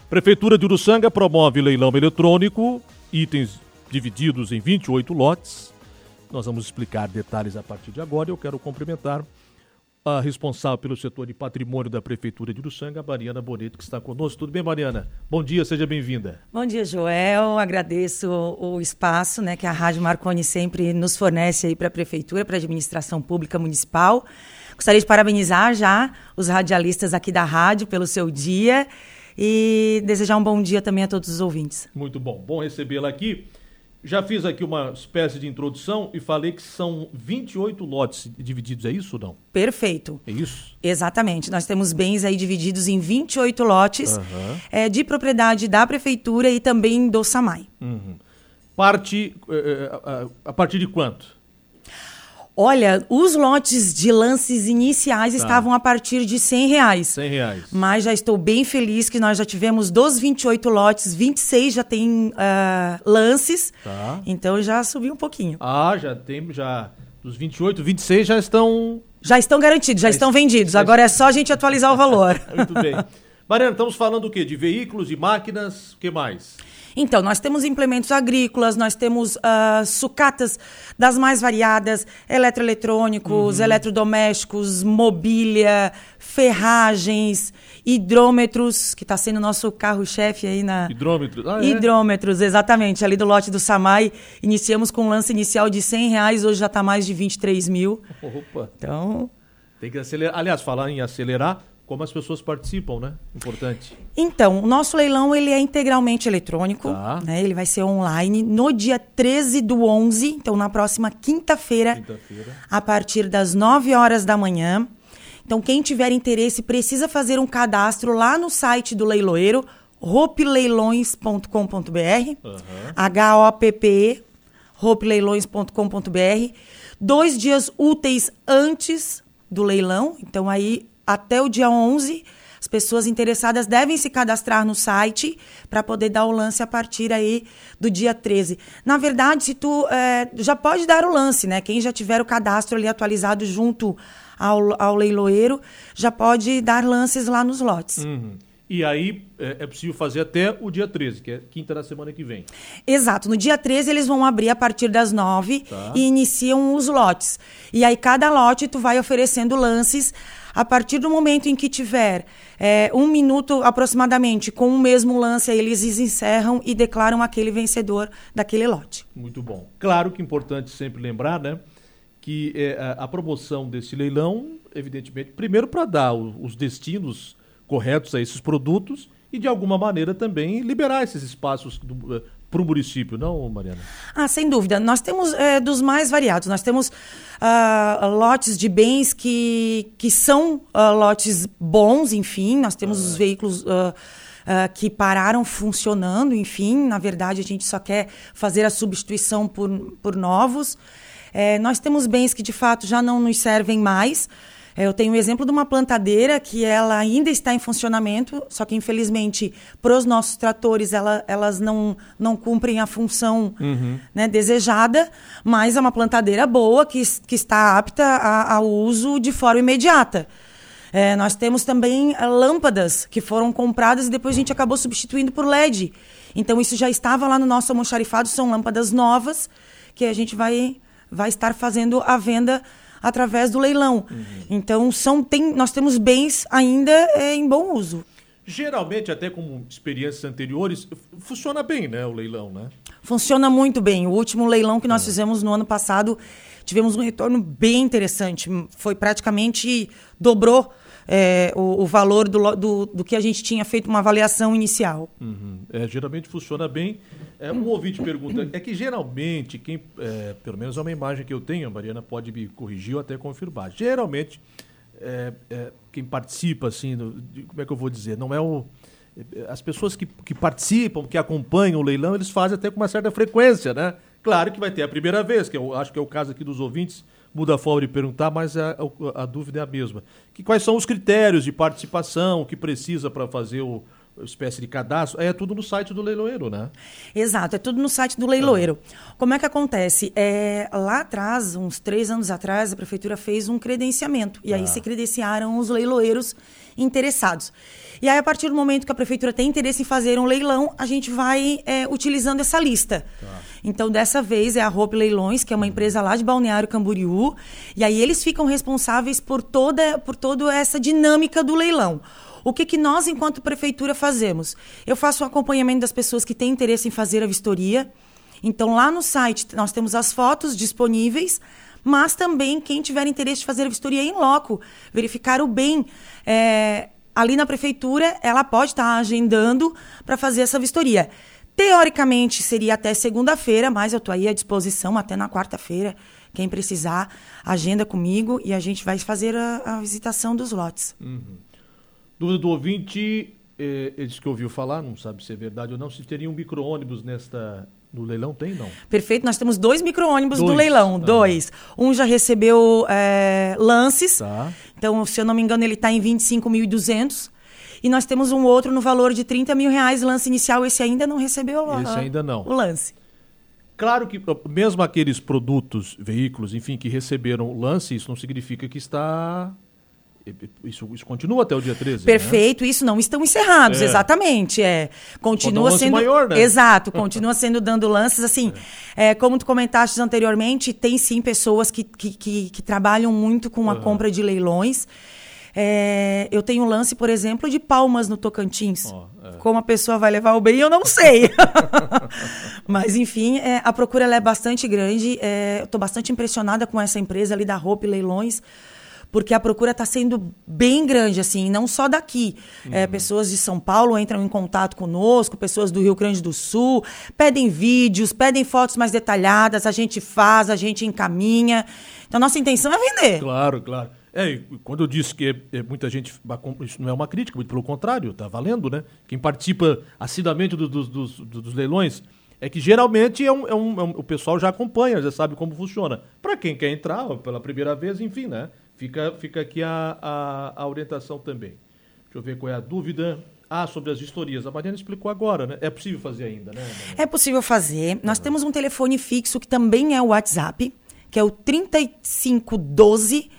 Prefeitura de Uruçanga promove leilão eletrônico, itens divididos em 28 lotes. Nós vamos explicar detalhes a partir de agora. Eu quero cumprimentar a responsável pelo setor de patrimônio da Prefeitura de Uruçanga, Mariana Bonetti, que está conosco. Tudo bem, Mariana? Bom dia, seja bem-vinda. Bom dia, Joel. Agradeço o espaço, que a Rádio Marconi sempre nos fornece aí para a Prefeitura, para a Administração Pública Municipal. Gostaria de parabenizar já os radialistas aqui da rádio pelo seu dia e desejar um bom dia também a todos os ouvintes. Muito bom. Bom recebê-la aqui. Já fiz aqui uma espécie de introdução e falei que são 28 lotes divididos, é isso ou não? Perfeito. É isso? Exatamente. Nós temos bens aí divididos em 28 lotes de propriedade da Prefeitura e também do SAMAI. A partir de quanto? Olha, os lotes de lances iniciais estavam a partir de R$100. R$100. Mas já estou bem feliz que nós já tivemos dos 28 lotes, 26 já tem lances. Tá. Então já subiu um pouquinho. Já dos 28, 26 já estão... Já estão garantidos, já estão vendidos. Agora é só a gente atualizar o valor. Muito bem. Mariana, estamos falando o quê? De veículos, de máquinas, o que mais? Então, nós temos implementos agrícolas, nós temos sucatas das mais variadas, eletroeletrônicos, eletrodomésticos, mobília, ferragens, hidrômetros, que está sendo o nosso carro-chefe aí na... Hidrômetros? Hidrômetros, exatamente. Ali do lote do SAMAI, iniciamos com um lance inicial de R$100, hoje já está mais de 23 mil. Opa! Então... Tem que acelerar. Aliás, falar em acelerar... Como as pessoas participam, né? Importante. Então, o nosso leilão ele é integralmente eletrônico, né? Ele vai ser online no dia 13/11, então na próxima quinta-feira, a partir das 9 horas da manhã. Então, quem tiver interesse precisa fazer um cadastro lá no site do leiloeiro, hopeleilões.com.br, HOPPE, hopeleilões.com.br, 2 dias úteis antes do leilão, então aí até o dia 11, as pessoas interessadas devem se cadastrar no site para poder dar o lance a partir aí do dia 13. Na verdade, se tu já pode dar o lance, né? Quem já tiver o cadastro ali atualizado junto ao leiloeiro, já pode dar lances lá nos lotes. E aí é possível fazer até o dia 13, que é quinta da semana que vem. Exato. No dia 13 eles vão abrir a partir das 9 e iniciam os lotes. E aí cada lote tu vai oferecendo lances. A partir do momento em que tiver 1 minuto aproximadamente com o mesmo lance, aí eles encerram e declaram aquele vencedor daquele lote. Muito bom. Claro que é importante sempre lembrar, né, que a promoção desse leilão, evidentemente, primeiro para dar os destinos corretos a esses produtos e, de alguma maneira, também liberar esses espaços para o município, não, Mariana? Sem dúvida. Nós temos dos mais variados. Nós temos lotes de bens que são lotes bons, enfim. Nós temos os veículos que pararam funcionando, enfim. Na verdade, a gente só quer fazer a substituição por novos. Nós temos bens que, de fato, já não nos servem mais. Eu tenho o exemplo de uma plantadeira que ela ainda está em funcionamento, só que, infelizmente, para os nossos tratores, elas não cumprem a função desejada, mas é uma plantadeira boa que está apta ao uso de forma imediata. Nós temos também lâmpadas que foram compradas e depois a gente acabou substituindo por LED. Então, isso já estava lá no nosso almoxarifado, são lâmpadas novas que a gente vai estar fazendo a venda através do leilão. Então, nós temos bens ainda em bom uso. Geralmente, até com experiências anteriores, funciona bem, né, o leilão, né? Funciona muito bem. O último leilão que nós fizemos no ano passado, tivemos um retorno bem interessante. Foi praticamente, dobrou o valor do que a gente tinha feito uma avaliação inicial. Geralmente funciona bem. Um ouvinte pergunta, é que geralmente, pelo menos é uma imagem que eu tenho, a Mariana pode me corrigir ou até confirmar, geralmente quem participa, assim, como é que eu vou dizer, não é as pessoas que participam, que acompanham o leilão, eles fazem até com uma certa frequência, né? Claro que vai ter a primeira vez, que eu acho que é o caso aqui dos ouvintes, muda a forma de perguntar, mas a dúvida é a mesma. Quais são os critérios de participação que precisa para fazer espécie de cadastro? É tudo no site do leiloeiro, né? Exato, é tudo no site do leiloeiro. Como é que acontece? Lá atrás, uns 3 anos atrás, a prefeitura fez um credenciamento. E aí se credenciaram os leiloeiros interessados. E aí, a partir do momento que a prefeitura tem interesse em fazer um leilão, a gente vai utilizando essa lista. Tá. Então, dessa vez, é a Hope Leilões, que é uma empresa lá de Balneário Camboriú, e aí eles ficam responsáveis por toda essa dinâmica do leilão. O que nós, enquanto prefeitura, fazemos? Eu faço o acompanhamento das pessoas que têm interesse em fazer a vistoria. Então, lá no site, nós temos as fotos disponíveis, mas também quem tiver interesse de fazer a vistoria em loco, verificar o bem. Ali na prefeitura, ela pode estar agendando para fazer essa vistoria. Teoricamente, seria até segunda-feira, mas eu estou aí à disposição até na quarta-feira. Quem precisar, agenda comigo e a gente vai fazer a visitação dos lotes. Dúvida do ouvinte, ele disse que ouviu falar, não sabe se é verdade ou não, se teria um micro-ônibus no leilão, tem não? Perfeito, nós temos 2 micro-ônibus do leilão, 2. Um já recebeu lances, então, se eu não me engano, ele está em 25.200. E nós temos um outro no valor de R$30 mil, lance inicial, esse ainda não recebeu o lance. Claro que mesmo aqueles produtos, veículos, enfim, que receberam lance, isso não significa que está... Isso continua até o dia 13, Perfeito, né? Isso não estão encerrados, exatamente. Continua sendo maior, né? Exato, continua sendo dando lances, assim, como tu comentaste anteriormente, tem sim pessoas que trabalham muito com a compra de leilões. Eu tenho um lance, por exemplo, de Palmas no Tocantins. Como a pessoa vai levar o bem, eu não sei. Mas, enfim, a procura ela é bastante grande. Eu estou bastante impressionada com essa empresa ali da Hope Leilões, porque a procura está sendo bem grande, assim, não só daqui. Pessoas de São Paulo entram em contato conosco, pessoas do Rio Grande do Sul, pedem vídeos, pedem fotos mais detalhadas, a gente faz, a gente encaminha. Então, nossa intenção é vender. Claro. Quando eu disse que muita gente... Isso não é uma crítica, muito pelo contrário, está valendo, né? Quem participa assiduamente dos leilões é que geralmente o pessoal já acompanha, já sabe como funciona. Para quem quer entrar pela primeira vez, enfim, né? Fica aqui a orientação também. Deixa eu ver qual é a dúvida. Sobre as vistorias. A Mariana explicou agora, né? É possível fazer ainda, né? É possível fazer. Nós temos um telefone fixo que também é o WhatsApp, que é o 3512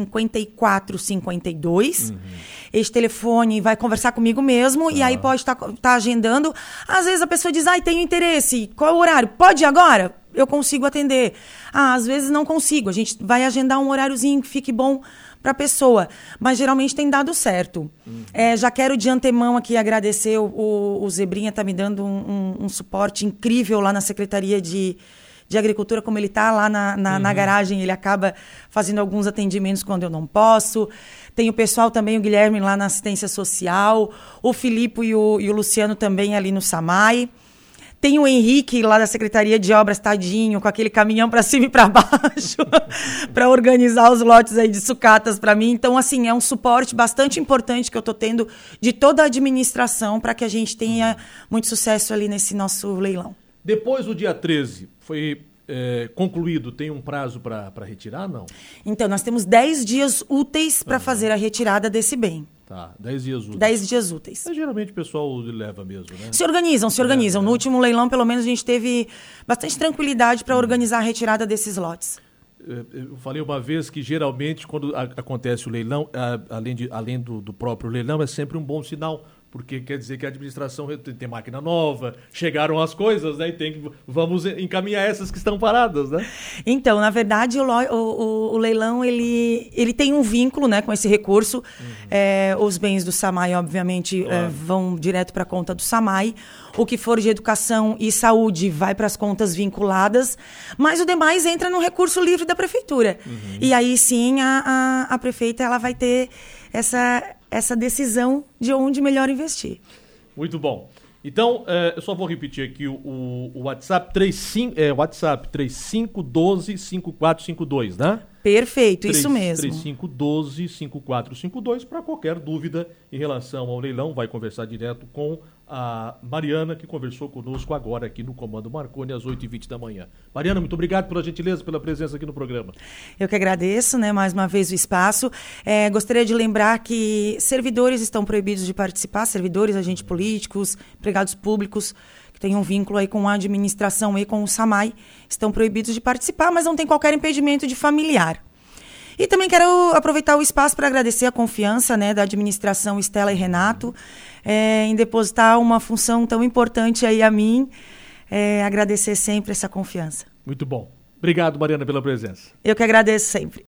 5452. Este telefone vai conversar comigo mesmo e aí pode estar agendando. Às vezes a pessoa diz, tenho interesse, qual é o horário? Pode ir agora? Eu consigo atender. Às vezes não consigo. A gente vai agendar um horáriozinho que fique bom para a pessoa. Mas geralmente tem dado certo. Já quero de antemão aqui agradecer. O Zebrinha está me dando um suporte incrível lá na Secretaria de Agricultura, como ele está lá na garagem, ele acaba fazendo alguns atendimentos quando eu não posso. Tem o pessoal também, o Guilherme lá na assistência social, o Filipe e o Luciano também ali no SAMAI. Tem o Henrique lá da Secretaria de Obras, tadinho, com aquele caminhão para cima e para baixo, para organizar os lotes aí de sucatas para mim. Então, assim, é um suporte bastante importante que eu estou tendo de toda a administração para que a gente tenha muito sucesso ali nesse nosso leilão. Depois do dia 13, foi concluído, tem um prazo para retirar, não? Então, nós temos 10 dias úteis para fazer a retirada desse bem. 10 dias úteis. 10 dias úteis. Mas geralmente o pessoal leva mesmo, né? Se organizam. No último leilão, pelo menos, a gente teve bastante tranquilidade para organizar a retirada desses lotes. Eu falei uma vez que geralmente quando acontece o leilão, além do próprio leilão, é sempre um bom sinal, porque quer dizer que a administração tem máquina nova, chegaram as coisas, né? E vamos encaminhar essas que estão paradas, né? Então, na verdade, o leilão ele tem um vínculo, né, com esse recurso. Os bens do SAMAI, obviamente, vão direto para a conta do SAMAI. O que for de educação e saúde vai para as contas vinculadas, mas o demais entra no recurso livre da prefeitura. E aí sim a prefeita ela vai ter essa decisão de onde melhor investir. Muito bom. Então, eu só vou repetir aqui o WhatsApp, WhatsApp 3512-5452, né? Perfeito, isso mesmo. 3512-5452, para qualquer dúvida em relação ao leilão, vai conversar direto com a Mariana, que conversou conosco agora aqui no Comando Marconi, às 8h20 da manhã. Mariana, muito obrigado pela gentileza, pela presença aqui no programa. Eu que agradeço, né, mais uma vez o espaço. Gostaria de lembrar que servidores estão proibidos de participar, servidores, agentes políticos, empregados públicos, que têm um vínculo aí com a administração e com o SAMAI, estão proibidos de participar, mas não tem qualquer impedimento de familiar. E também quero aproveitar o espaço para agradecer a confiança, né, da administração Estela e Renato em depositar uma função tão importante aí a mim. Agradecer sempre essa confiança. Muito bom. Obrigado, Mariana, pela presença. Eu que agradeço sempre.